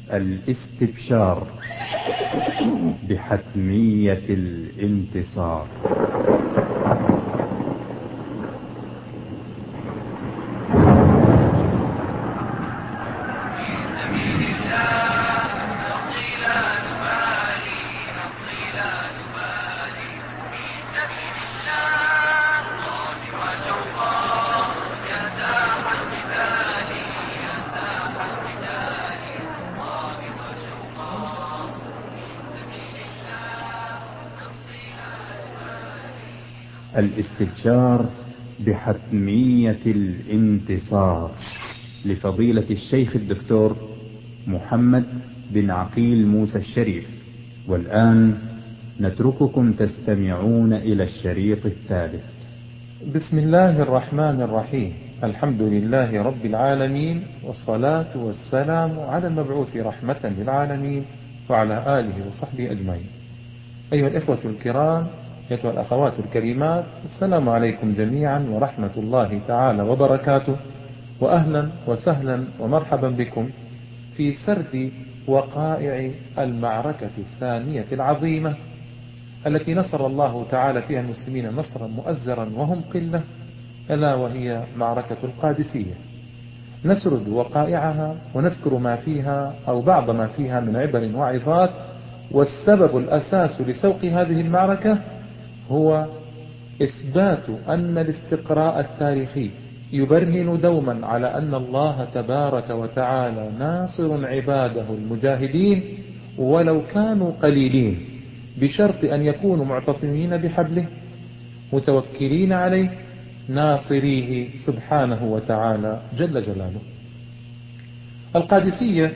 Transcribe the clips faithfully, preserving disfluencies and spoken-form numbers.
الاستبشار بحتمية الانتصار. الاستبشار بحتمية الانتصار لفضيلة الشيخ الدكتور محمد بن عقيل موسى الشريف. والآن نترككم تستمعون إلى الشريط الثالث. بسم الله الرحمن الرحيم. الحمد لله رب العالمين، والصلاة والسلام على المبعوث رحمة للعالمين وعلى آله وصحبه أجمعين. أيها الإخوة الكرام، أيها الأخوات الكريمات، السلام عليكم جميعا ورحمة الله تعالى وبركاته، وأهلا وسهلا ومرحبا بكم في سرد وقائع المعركة الثانية العظيمة التي نصر الله تعالى فيها المسلمين نصرا مؤزرا وهم قلة، ألا وهي معركة القادسية. نسرد وقائعها ونذكر ما فيها أو بعض ما فيها من عبر وعظات. والسبب الأساس لسوق هذه المعركة هو إثبات أن الاستقراء التاريخي يبرهن دوما على أن الله تبارك وتعالى ناصر عباده المجاهدين ولو كانوا قليلين، بشرط أن يكونوا معتصمين بحبله متوكلين عليه ناصريه سبحانه وتعالى جل جلاله. القادسية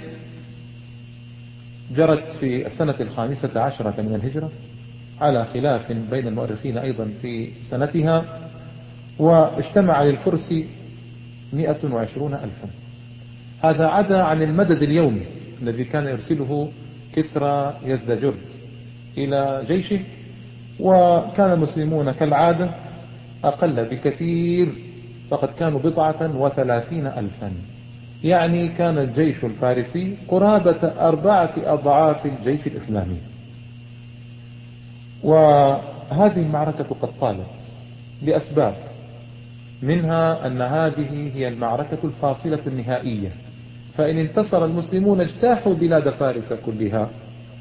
جرت في السنة الخامسة عشرة من الهجرة على خلاف بين المؤرخين أيضا في سنتها، واجتمع للفرس مئة وعشرون ألفا. هذا عدا عن المدد اليومي الذي كان يرسله كسرى يزدجرد إلى جيشه، وكان المسلمون كالعادة أقل بكثير، فقد كانوا بضعة وثلاثين ألفا. يعني كان الجيش الفارسي قرابة أربعة أضعاف الجيش الإسلامي. وهذه المعركة قد طالت لأسباب، منها أن هذه هي المعركة الفاصلة النهائية، فإن انتصر المسلمون اجتاحوا بلاد فارس كلها،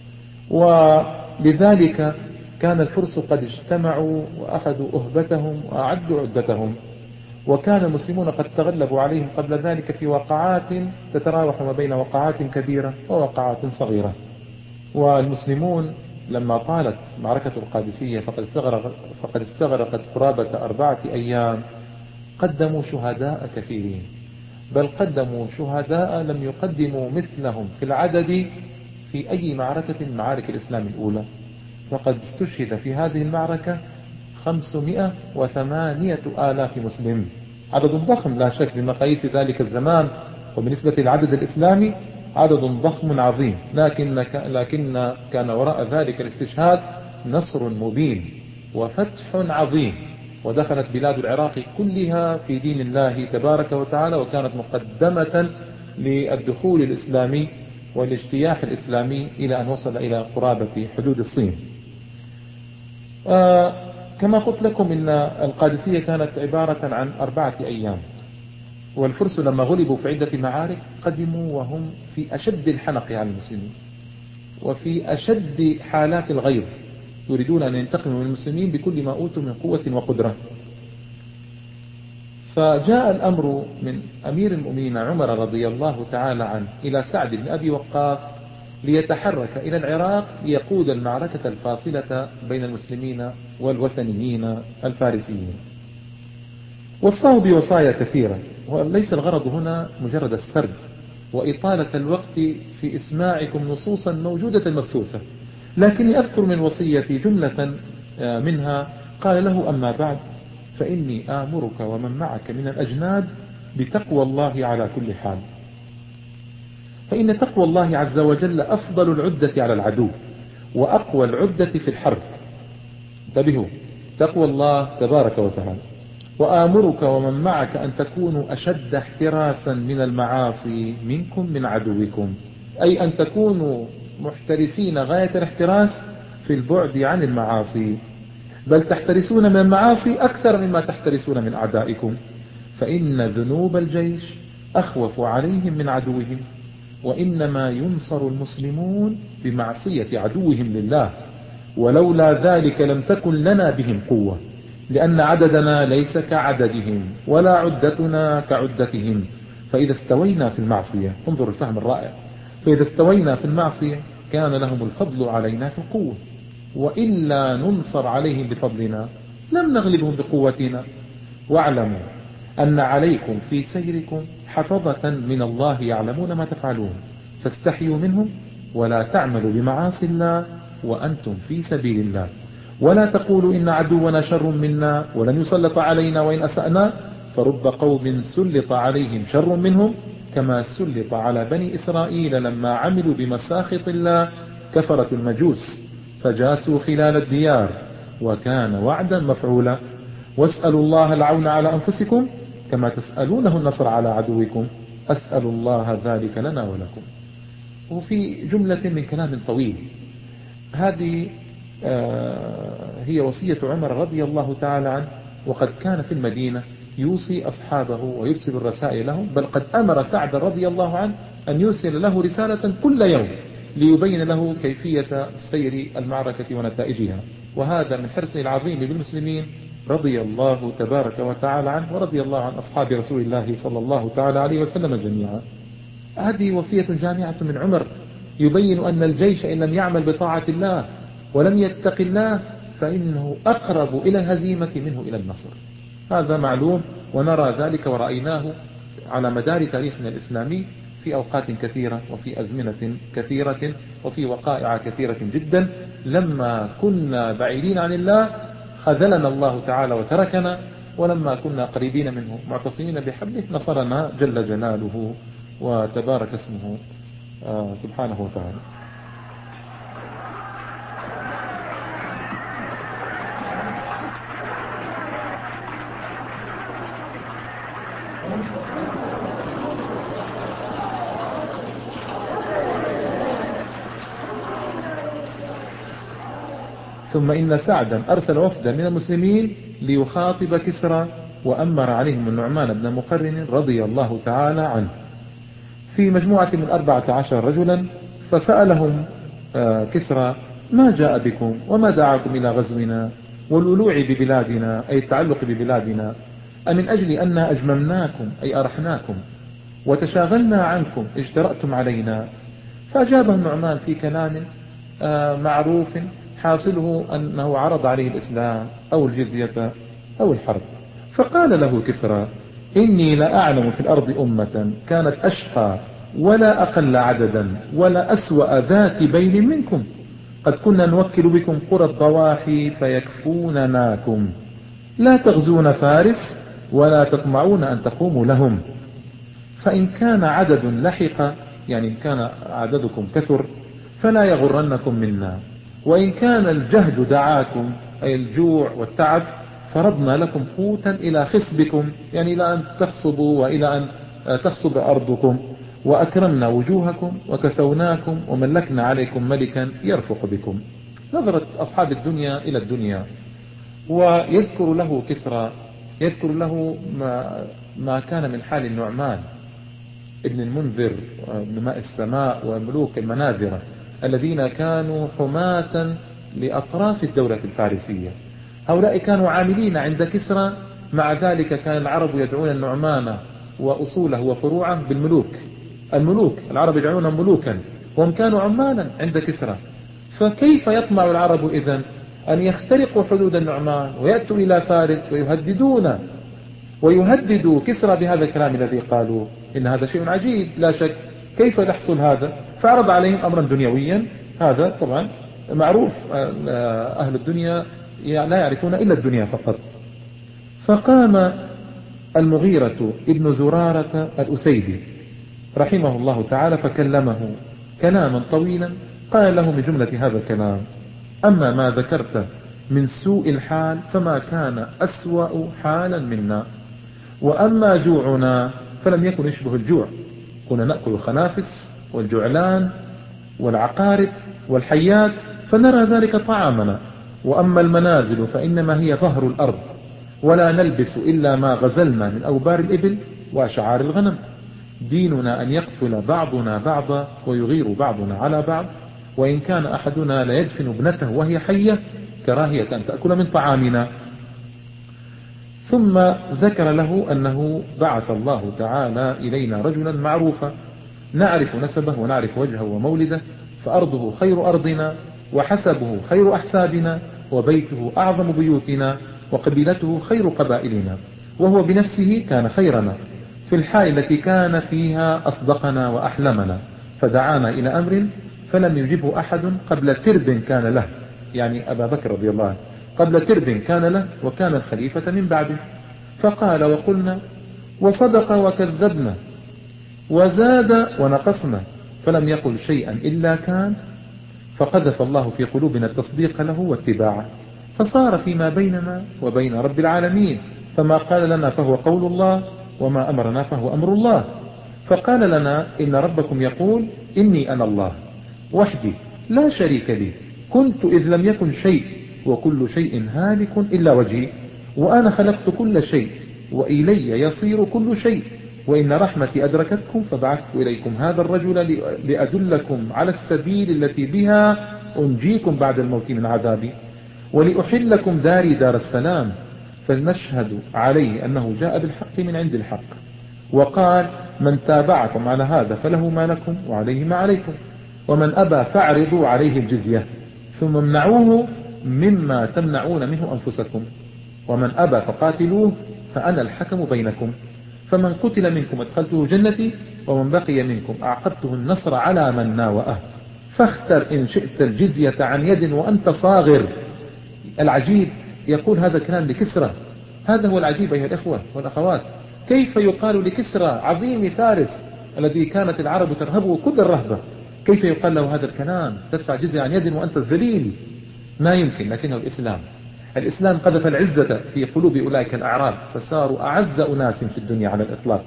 ولذلك كان الفرس قد اجتمعوا وأخذوا أهبتهم وأعدوا عدتهم، وكان المسلمون قد تغلبوا عليهم قبل ذلك في وقعات تتراوح ما بين وقعات كبيرة ووقعات صغيرة. والمسلمون لما طالت معركة القادسية فقد استغرق فقد استغرقت قرابة أربعة أيام، قدموا شهداء كثيرين، بل قدموا شهداء لم يقدموا مثلهم في العدد في أي معركة من معارك الإسلام الأولى. وقد استشهد في هذه المعركة خمسمائة وثمانية آلاف مسلم، عدد ضخم لا شك بمقاييس ذلك الزمان، وبالنسبة للعدد الإسلامي عدد ضخم عظيم، لكن لكن كان وراء ذلك الاستشهاد نصر مبين وفتح عظيم، ودخلت بلاد العراق كلها في دين الله تبارك وتعالى، وكانت مقدمة للدخول الإسلامي والاجتياح الإسلامي إلى أن وصل إلى قرابة حدود الصين. آه كما قلت لكم إن القادسية كانت عبارة عن أربعة أيام، والفرس لما غلبوا في عدة معارك قدموا وهم في أشد الحنق على المسلمين وفي أشد حالات الغيظ، يريدون أن ينتقموا من المسلمين بكل ما أوتوا من قوة وقدرة. فجاء الأمر من أمير المؤمنين عمر رضي الله تعالى عنه إلى سعد بن أبي وقاص ليتحرك إلى العراق ليقود المعركة الفاصلة بين المسلمين والوثنيين الفارسيين. وصاه بوصايا كثيرة، وليس الغرض هنا مجرد السرد وإطالة الوقت في إسماعكم نصوصا موجودة مبثوثة، لكني أذكر من وصيتي جملة منها. قال له: أما بعد، فإني آمرك ومن معك من الأجناد بتقوى الله على كل حال، فإن تقوى الله عز وجل أفضل العدة على العدو وأقوى العدة في الحرب. انتبهوا، تقوى الله تبارك وتعالى. وآمرك ومن معك أن تكونوا أشد احتراسا من المعاصي منكم من عدوكم، أي أن تكونوا محترسين غاية الاحتراس في البعد عن المعاصي، بل تحترسون من المعاصي أكثر مما تحترسون من أعدائكم، فإن ذنوب الجيش أخوف عليهم من عدوهم، وإنما ينصر المسلمون بمعصية عدوهم لله، ولولا ذلك لم تكن لنا بهم قوة، لأن عددنا ليس كعددهم ولا عدتنا كعدتهم. فإذا استوينا في المعصية، انظر الفهم الرائع، فإذا استوينا في المعصية كان لهم الفضل علينا في القوة، وإلا ننصر عليهم بفضلنا لم نغلبهم بقوتنا. واعلموا أن عليكم في سيركم حفظة من الله يعلمون ما تفعلون، فاستحيوا منهم ولا تعملوا بمعاصي الله وأنتم في سبيل الله، ولا تقولوا إن عدونا شر منا ولن يسلط علينا وإن أسأنا، فرب قوم سلط عليهم شر منهم كما سلط على بني إسرائيل لما عملوا بمساخط الله كفرة المجوس فجاسوا خلال الديار، وكان وعدا مفعولا. واسألوا الله العون على أنفسكم كما تسألونه النصر على عدوكم، أسأل الله ذلك لنا ولكم. وفي جملة من كلام طويل، هذه آه هي وصية عمر رضي الله تعالى عنه، وقد كان في المدينة يوصي أصحابه ويرسل الرسائل لهم، بل قد أمر سعد رضي الله عنه أن يرسل له رسالة كل يوم ليبين له كيفية سير المعركة ونتائجها، وهذا من حرصه العظيم بالمسلمين رضي الله تبارك وتعالى عنه، ورضي الله عن أصحاب رسول الله صلى الله تعالى عليه وسلم جميعا. هذه وصية جامعة من عمر يبين أن الجيش إن لم يعمل بطاعة الله ولم يتق الله فإنه أقرب إلى الهزيمة منه إلى النصر. هذا معلوم ونرى ذلك ورأيناه على مدار تاريخنا الإسلامي في أوقات كثيرة وفي أزمنة كثيرة وفي وقائع كثيرة جدا. لما كنا بعيدين عن الله خذلنا الله تعالى وتركنا، ولما كنا قريبين منه معتصمين بحبله نصرنا جل جلاله وتبارك اسمه آه سبحانه وتعالى. ثم إن سعدا أرسل وفدا من المسلمين ليخاطب كسرى، وأمر عليهم النعمان بن مقرن رضي الله تعالى عنه في مجموعة من أربعة عشر رجلا، فسألهم كسرى ما جاء بكم وما دعاكم إلى غزونا والولوع ببلادنا، أي التعلق ببلادنا، أمن أجل أن أجممناكم أي أرحناكم وتشاغلنا عنكم اجترأتم علينا؟ فأجابه النعمان في كلام معروف حاصله أنه عرض عليه الإسلام أو الجزية أو الحرب. فقال له كسرى إني لا أعلم في الأرض أمة كانت أشقى ولا أقل عددا ولا أسوأ ذات بين منكم، قد كنا نوكل بكم قرى الضواحي فيكفونناكم، لا تغزون فارس ولا تطمعون أن تقوموا لهم، فإن كان عدد لحق يعني إن كان عددكم كثر فلا يغرنكم منا، وإن كان الجهد دعاكم أي الجوع والتعب فرضنا لكم قوتا إلى خصبكم يعني إلى أن تخصبوا وإلى أن تخصب أرضكم، وأكرمنا وجوهكم وكسوناكم وملكنا عليكم ملكا يرفق بكم. نظرت أصحاب الدنيا إلى الدنيا. ويذكر له كسرى يذكر له ما, ما كان من حال النعمان ابن المنذر وابن ماء السماء وملوك المناذرة الذين كانوا حماة لأطراف الدولة الفارسية. هؤلاء كانوا عاملين عند كسرى، مع ذلك كان العرب يدعون النعمان وأصوله وفروعه بالملوك. الملوك العرب يدعونهم ملوكا، وهم كانوا عمالا عند كسرى. فكيف يطمع العرب إذن أن يخترقوا حدود النعمان ويأتوا إلى فارس ويهددون ويهددوا كسرى بهذا الكلام الذي قالوا؟ إن هذا شيء عجيب لا شك. كيف يحصل هذا؟ فعرض عليهم أمرا دنيويا، هذا طبعا معروف، أهل الدنيا لا يعرفون إلا الدنيا فقط. فقام المغيرة ابن زرارة الأسيدي رحمه الله تعالى فكلمه كلاما طويلا، قال له من جملة هذا الكلام: أما ما ذكرت من سوء الحال فما كان أسوأ حالا منا، وأما جوعنا فلم يكن يشبه الجوع، كنا نأكل الخنافس والجعلان والعقارب والحيات فنرى ذلك طعامنا. وأما المنازل فإنما هي ظهر الأرض، ولا نلبس إلا ما غزلنا من أوبار الإبل وأشعار الغنم. ديننا أن يقتل بعضنا بعضا ويغير بعضنا على بعض، وإن كان أحدنا ليدفن ابنته وهي حية كراهية أن تأكل من طعامنا. ثم ذكر له أنه بعث الله تعالى إلينا رجلا معروفا نعرف نسبه ونعرف وجهه ومولده، فأرضه خير أرضنا، وحسبه خير أحسابنا، وبيته أعظم بيوتنا، وقبيلته خير قبائلنا، وهو بنفسه كان خيرنا في الحال التي كان فيها أصدقنا وأحلمنا، فدعانا إلى أمر فلم يجبه أحد قبل ترب كان له، يعني أبا بكر رضي الله عنه، قبل ترب كان له وكان الخليفة من بعده. فقال وقلنا وصدق وكذبنا وزاد ونقصنا، فلم يقل شيئا إلا كان، فقذف الله في قلوبنا التصديق له واتباعه، فصار فيما بيننا وبين رب العالمين، فما قال لنا فهو قول الله، وما أمرنا فهو أمر الله. فقال لنا إن ربكم يقول إني أنا الله وحدي لا شريك لي، كنت إذ لم يكن شيء، وكل شيء هالك إلا وجهي، وأنا خلقت كل شيء وإلي يصير كل شيء، وإن رحمتي أدركتكم فبعثت إليكم هذا الرجل لأدلكم على السبيل التي بها أنجيكم بعد الموت من عذابي، ولأحلكم داري دار السلام، فلنشهد عليه أنه جاء بالحق من عند الحق. وقال من تابعكم على هذا فله ما لكم وعليه ما عليكم، ومن أبى فاعرضوا عليه الجزية، ثم امنعوه مما تمنعون منه أنفسكم، ومن أبى فقاتلوه فأنا الحكم بينكم، فمن قتل منكم ادخلته جنتي، ومن بقي منكم أعقدته النصر على من ناوأه، فاختر إن شئت الجزية عن يد وأنت صاغر. العجيب يقول هذا الكلام لكسرى، هذا هو العجيب أيها الإخوة والأخوات، كيف يقال لكسرى عظيم فارس الذي كانت العرب ترهبه كل الرهبة، كيف يقال له هذا الكلام تدفع جزية عن يد وأنت الذليل؟ ما يمكن. لكنه الإسلام، الإسلام قذف العزة في قلوب أولئك الأعراب فصاروا أعز أناس في الدنيا على الإطلاق.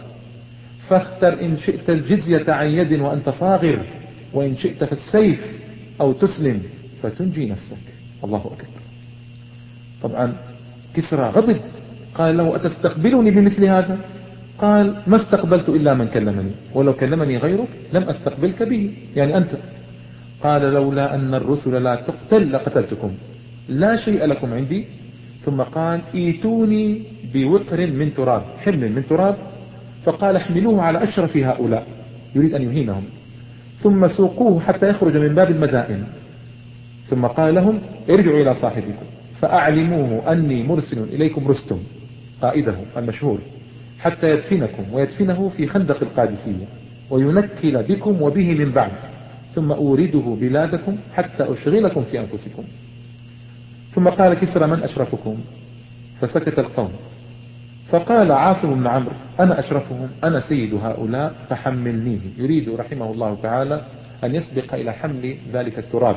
فاختر إن شئت الجزية عن يد وأنت صاغر، وإن شئت فالسيف أو تسلم فتنجي نفسك. الله أكبر. طبعا كسرى غضب، قال له أتستقبلني بمثل هذا؟ قال ما استقبلت إلا من كلمني، ولو كلمني غيرك لم أستقبلك به، يعني أنت. قال لولا أن الرسل لا تقتل لقتلتكم، لا شيء لكم عندي. ثم قال ايتوني بوقر من تراب، حمل من تراب، فقال احملوه على أشرف هؤلاء، يريد أن يهينهم، ثم سوقوه حتى يخرج من باب المدائن، ثم قال لهم ارجعوا إلى صاحبكم فأعلموه أني مرسل إليكم رستم قائده المشهور، حتى يدفنكم ويدفنه في خندق القادسية، وينكل بكم وبه من بعد، ثم أورده بلادكم حتى أشغلكم في أنفسكم. ثم قال كسرى من أشرفكم؟ فسكت القوم، فقال عاصم بن عمرو أنا أشرفهم، أنا سيد هؤلاء فحملنيه، يريد رحمه الله تعالى أن يسبق إلى حمل ذلك التراب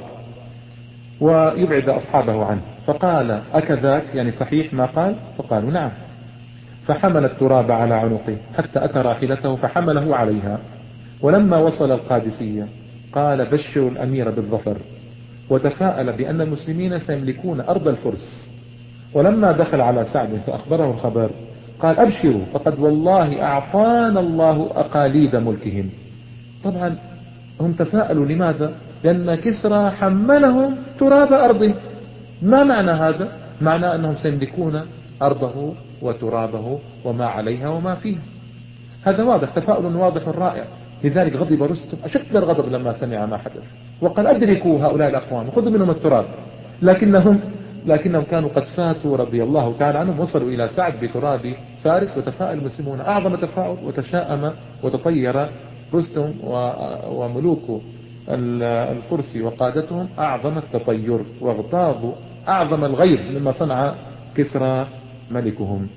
ويبعد أصحابه عنه. فقال أكذاك، يعني صحيح ما قال؟ فقالوا نعم. فحمل التراب على عنقه حتى أتى راحلته فحمله عليها، ولما وصل القادسية قال بشروا الأمير بالظفر، وتفاءل بأن المسلمين سيملكون أرض الفرس. ولما دخل على سعد فأخبره الخبر قال أبشروا فقد والله أعطانا الله أقاليد ملكهم. طبعا هم تفاءلوا، لماذا؟ لأن كسرى حملهم تراب أرضه. ما معنى هذا؟ معنى أنهم سيملكون أرضه وترابه وما عليها وما فيها. هذا واضح، تفاؤل واضح رائع. لذلك غضب رستم أشد الغضب لما سمع ما حدث، وقال أدركوا هؤلاء الأقوام خذوا منهم التراب. لكنهم لكنهم كانوا قد فاتوا رضي الله تعالى عنهم، وصلوا إلى سعد بتراب فارس، وتفاءل المسلمون أعظم تفاؤل، وتشاءم وتطير رستم وملوك الفرس وقادتهم أعظم التطير، واغتاظوا أعظم الغيظ مما صنع كسرى ملكهم.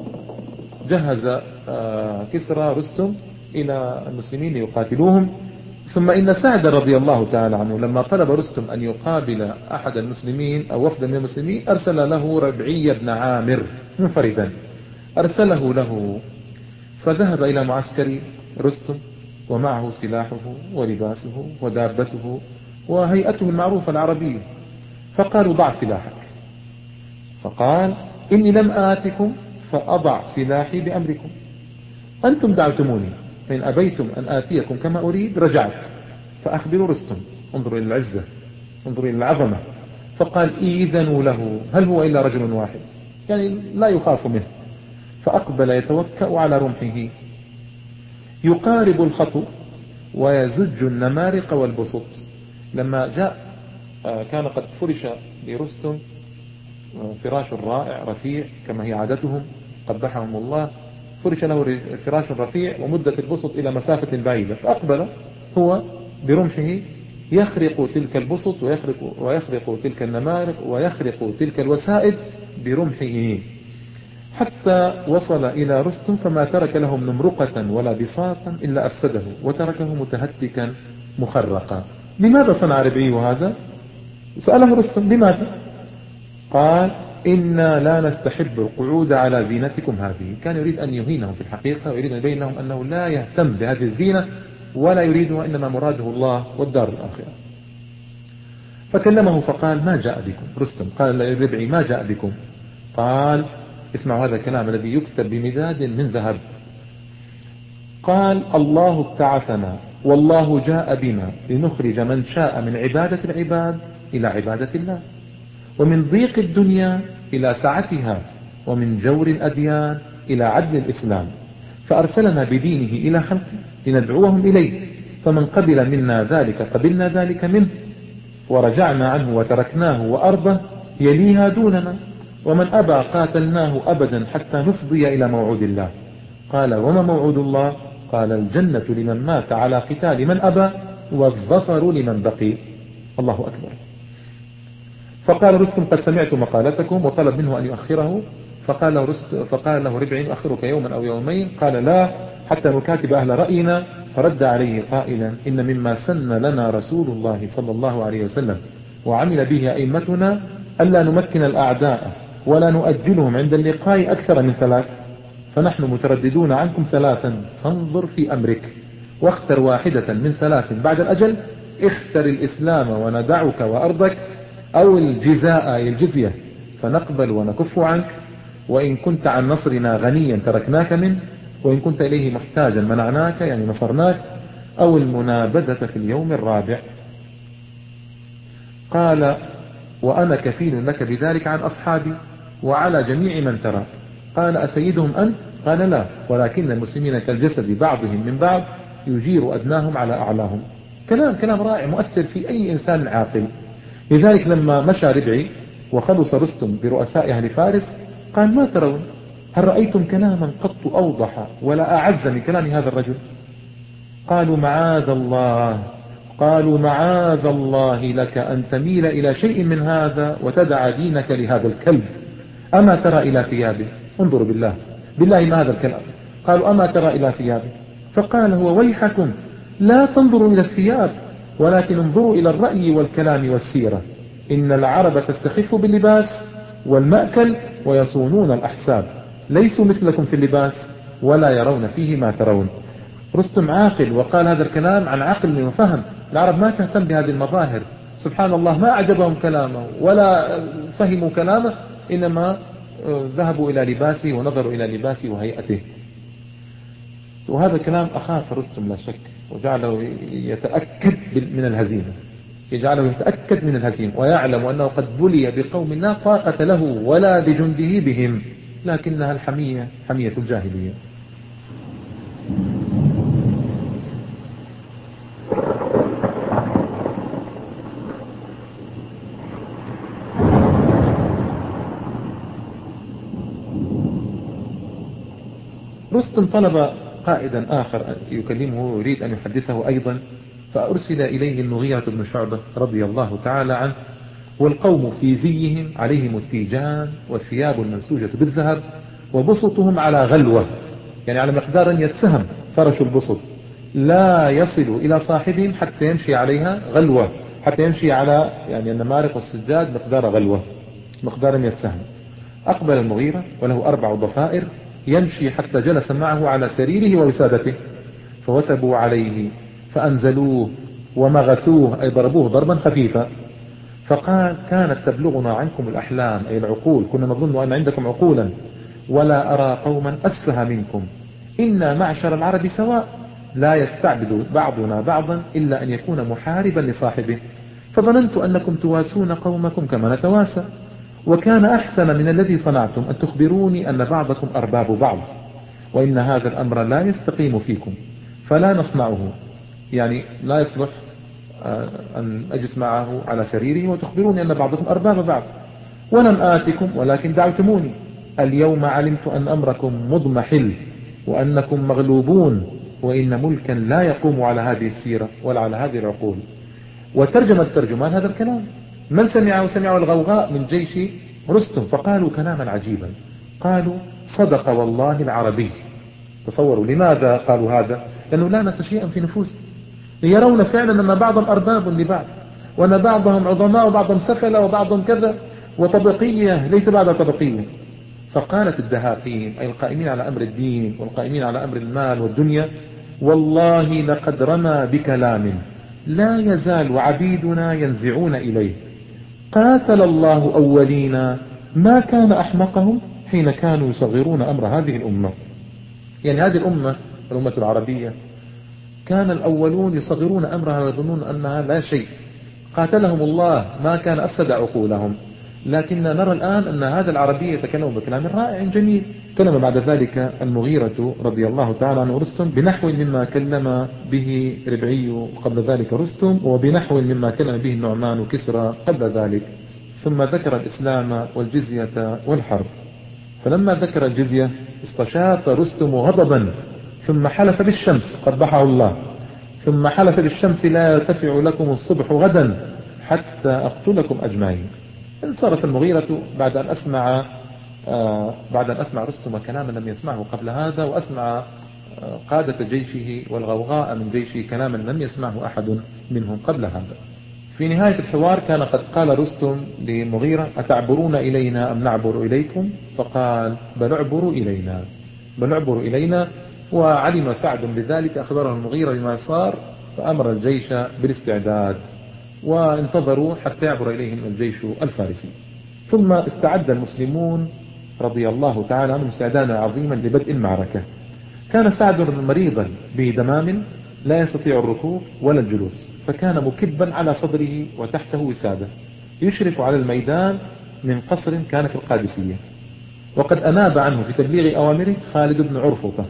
جهز كسرى رستم إلى المسلمين ليقاتلوهم، ثم إن سعد رضي الله تعالى عنه لما طلب رستم أن يقابل أحد المسلمين أو وفدا من المسلمين أرسل له ربعي بن عامر منفردا، أرسله له، فذهب إلى معسكر رستم ومعه سلاحه ولباسه ودابته وهيئته المعروفة العربية، فقالوا ضع سلاحك، فقال إني لم آتكم فأضع سلاحي بأمركم، أنتم دعوتموني، فإن أبيتم أن آتيكم كما أريد رجعت، فأخبروا رستم. انظروا إلى العزة، انظروا إلى العظمة. فقال إذنوا له، هل هو إلا رجل واحد، يعني لا يخاف منه. فأقبل يتوكأ على رمحه، يقارب الخطو ويزج النمارق والبسط. لما جاء كان قد فرش لرستم فراش رائع رفيع كما هي عادتهم قبحهم الله، فرش له فراش رفيع ومدة البسط إلى مسافة بعيدة، فأقبل هو برمحه يخرق تلك البسط ويخرق, ويخرق تلك النمارق ويخرق تلك الوسائد برمحه حتى وصل إلى رستم، فما ترك لهم نمرقة ولا بساطا إلا أفسده وتركه متهتكا مخرقا. لماذا صنع ربعي هذا؟ سأله رستم لماذا؟ قال إنا لا نستحب القعود على زينتكم هذه. كان يريد أن يهينهم في الحقيقة، ويريد أن يبين لهم أنه لا يهتم بهذه الزينة ولا يريدها، إنما مراده الله والدار الآخرة. فكلمه فقال ما جاء بكم؟ رستم قال لربعي ما جاء بكم؟ قال اسمعوا هذا الكلام الذي يكتب بمداد من ذهب. قال الله ابتعثنا والله جاء بنا لنخرج من شاء من عبادة العباد إلى عبادة الله، ومن ضيق الدنيا إلى سعتها، ومن جور الأديان إلى عدل الإسلام، فأرسلنا بدينه إلى خلقه لندعوهم إليه، فمن قبل منا ذلك قبلنا ذلك منه، ورجعنا عنه وتركناه وأرضه يليها دوننا، ومن أبى قاتلناه أبدا حتى نفضي إلى موعود الله. قال وما موعود الله؟ قال الجنة لمن مات على قتال من أبى، والظفر لمن بقي. الله أكبر. فقال رستم قد سمعت مقالتكم، وطلب منه أن يؤخره. فقال له, رست فقال له ربعي أؤخرك يوما أو يومين؟ قال لا حتى نكاتب أهل رأينا. فرد عليه قائلا إن مما سن لنا رسول الله صلى الله عليه وسلم وعمل به أئمتنا ألا نمكن الأعداء ولا نؤجلهم عند اللقاء أكثر من ثلاث، فنحن مترددون عنكم ثلاثا، فانظر في أمرك واختر واحدة من ثلاث بعد الأجل، اختر الإسلام وندعك وأرضك، أو الجزاء أي الجزية فنقبل ونكف عنك، وإن كنت عن نصرنا غنيا تركناك منه، وإن كنت إليه محتاجا منعناك يعني نصرناك، أو المنابذة في اليوم الرابع. قال وأنا كفيل لك بذلك عن أصحابي وعلى جميع من ترى. قال أسيدهم أنت؟ قال لا، ولكن المسلمين كالجسد بعضهم من بعض يجير أدناهم على أعلاهم. كلام كلام رائع مؤثر في أي إنسان عاقل. لذلك لما مشى ربعي وخلص رستم برؤساء أهل فارس قال ما ترون؟ هل رأيتم كلاما قط أوضح ولا أعز من كلام هذا الرجل؟ قالوا معاذ الله قالوا معاذ الله لك أن تميل إلى شيء من هذا وتدع دينك لهذا الكلب. أما ترى إلى ثيابه؟ انظروا بالله بالله ما هذا الكلام. قالوا أما ترى إلى ثيابه؟ فقال هو ويحكم لا تنظروا إلى الثياب ولكن انظروا إلى الرأي والكلام والسيرة. إن العرب تستخف باللباس والمأكل ويصونون الأحساب، ليسوا مثلكم في اللباس ولا يرون فيه ما ترون. رستم عاقل وقال هذا الكلام عن عقل وفهم. العرب ما تهتم بهذه المظاهر، سبحان الله ما أعجبهم كلامه ولا فهموا كلامه، إنما ذهبوا إلى لباسه ونظروا إلى لباسه وهيئته. وهذا الكلام أخاف رستم لا شك، وجعله يتأكد من الهزيمة، يجعله يتأكد من الهزيمة ويعلم أنه قد بلي بقوم لا طاقة له ولا لجنده بهم، لكنها الحمية حمية الجاهلية. رستم طلب قائدا آخر يكلمه يريد أن يحدثه أيضا، فأرسل إليه المغيرة بن شعبة رضي الله تعالى عنه، والقوم في زيهم عليهم التيجان والثياب المنسوجة بالذهب، وبسطهم على غلوة يعني على مقدار يتسهم فرش البسط، لا يصل إلى صاحبهم حتى يمشي عليها غلوة، حتى يمشي على يعني النمارق والسجاد مقدار غلوة، مقدار مئة سهم. أقبل المغيرة وله أربع ضفائر يمشي حتى جلس معه على سريره ووسادته، فوثبوا عليه فأنزلوه ومغثوه أي ضربوه ضربا خفيفا. فقال كانت تبلغنا عنكم الأحلام أي العقول، كنا نظن أن عندكم عقولا، ولا أرى قوما أسفه منكم، إنا معشر العرب سواء، لا يستعبد بعضنا بعضا إلا أن يكون محاربا لصاحبه، فظننت أنكم تواسون قومكم كما نتواسى، وكان أحسن من الذي صنعتم أن تخبروني أن بعضكم أرباب بعض، وإن هذا الأمر لا يستقيم فيكم فلا نصنعه، يعني لا يصلح أن أجلس معه على سريره وتخبروني أن بعضكم أرباب بعض. ولم آتكم ولكن دعوتموني، اليوم علمت أن أمركم مضمحل وأنكم مغلوبون، وإن ملكا لا يقوم على هذه السيرة ولا على هذه العقول. وترجم الترجمان هذا الكلام، من سمعه سمعه الغوغاء من جيش رستم، فقالوا كلاما عجيبا، قالوا صدق والله العربي. تصوروا لماذا قالوا هذا؟ لأنه لامس شيئا في نفوسهم، يرون فعلا أن بعضهم أرباب لبعض، وأن بعضهم عظماء وبعضهم سفلة وبعضهم كذا، وطبقية ليس بعد طبقية. فقالت الدهاقين أي القائمين على أمر الدين والقائمين على أمر المال والدنيا، والله لقد رمى بكلام لا يزال عبيدنا ينزعون إليه، قاتل الله أولين ما كان أحمقهم حين كانوا يصغرون أمر هذه الأمة. يعني هذه الأمة الأمة العربية كان الأولون يصغرون أمرها ويظنون أنها لا شيء، قاتلهم الله ما كان أفسد عقولهم. لكن نرى الآن أن هذا العربي يتكلم بكلام رائع جميل. كلم بعد ذلك المغيرة رضي الله تعالى عنه رستم بنحو مما كلم به ربعي قبل ذلك رستم، وبنحو مما كلم به النعمان وكسرى قبل ذلك، ثم ذكر الإسلام والجزية والحرب. فلما ذكر الجزية استشاط رستم غضبا، ثم حلف بالشمس قبحه الله، ثم حلف بالشمس لا يرتفع لكم الصبح غدا حتى أقتلكم أجمعين. انصرف المغيرة بعد أن أسمع آه بعد أن أسمع رستم كلاما لم يسمعه قبل هذا، وأسمع آه قادة جيشه والغوغاء من جيشه كلاما لم يسمعه أحد منهم قبل هذا. في نهاية الحوار كان قد قال رستم للمغيرة أتعبرون إلينا أم نعبر إليكم؟ فقال بل اعبروا إلينا، بل اعبروا إلينا. وعلم سعد بذلك، أخبره المغيرة بما صار، فأمر الجيش بالاستعداد، وانتظروا حتى يعبر إليهم الجيش الفارسي. ثم استعد المسلمون رضي الله تعالى عنهم استعدادا عظيما لبدء المعركة. كان سعد مريضا بدمام لا يستطيع الركوب ولا الجلوس، فكان مكبا على صدره وتحته وسادة يشرف على الميدان من قصر كان في القادسية. وقد أناب عنه في تبليغ أوامره خالد بن عرفطة،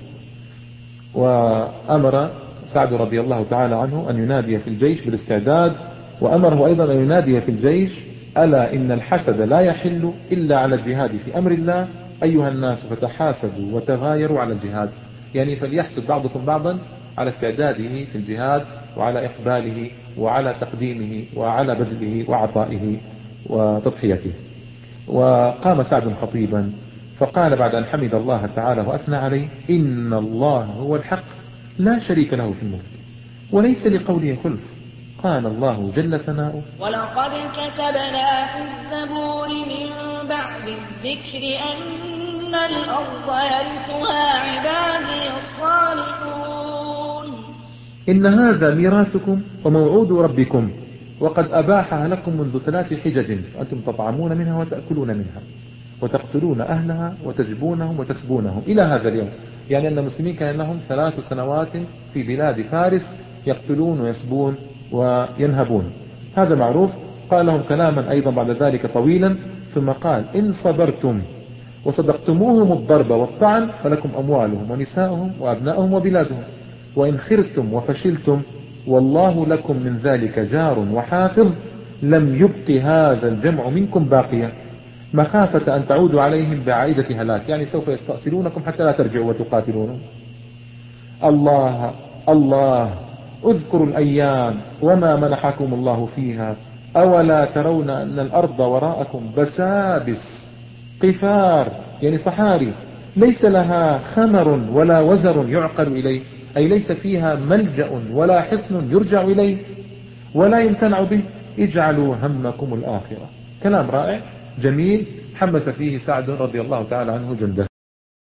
وأمر سعد رضي الله تعالى عنه أن ينادي في الجيش بالاستعداد، وأمره أيضا أن ينادي في الجيش ألا إن الحسد لا يحل إلا على الجهاد في أمر الله، أيها الناس فتحاسدوا وتغايروا على الجهاد. يعني فليحسد بعضكم بعضا على استعداده في الجهاد وعلى إقباله وعلى تقديمه وعلى بذله وعطائه وتضحيته. وقام سعد خطيبا فقال بعد أن حمد الله تعالى وأثنى عليه إن الله هو الحق لا شريك له في الملك وليس لقوله خلف، قال الله جل ثناؤه ولقد كتبنا في الزبور من بعد الذكر أن الأرض يرثها عبادي الصالحون إن هذا ميراثكم وموعود ربكم وقد أباحها لكم منذ ثلاث حجج أنتم تطعمون منها وتأكلون منها وتقتلون أهلها وتجبونهم وتسبونهم إلى هذا اليوم. يعني أن المسلمين كان لهم ثلاث سنوات في بلاد فارس يقتلون ويسبون وينهبون، هذا معروف. قال لهم كلاما أيضا بعد ذلك طويلا، ثم قال إن صبرتم وصدقتموهم الضرب والطعن فلكم أموالهم ونساؤهم وأبنائهم وبلادهم، وإن خرتم وفشلتم والله لكم من ذلك جار وحافظ، لم يبق هذا الجمع منكم باقيا مخافة أن تعودوا عليهم بعائدة هلاك، يعني سوف يستأصلونكم حتى لا ترجعوا وتقاتلونهم. الله الله اذكروا الأيام وما منحكم الله فيها، أولا ترون أن الأرض وراءكم بسابس قفار، يعني صحاري ليس لها خمر ولا وزر يعقل إليه، أي ليس فيها ملجأ ولا حصن يرجع إليه ولا يمتنع به. اجعلوا همكم الآخرة. كلام رائع جميل حمس فيه سعد رضي الله تعالى عنه جنده.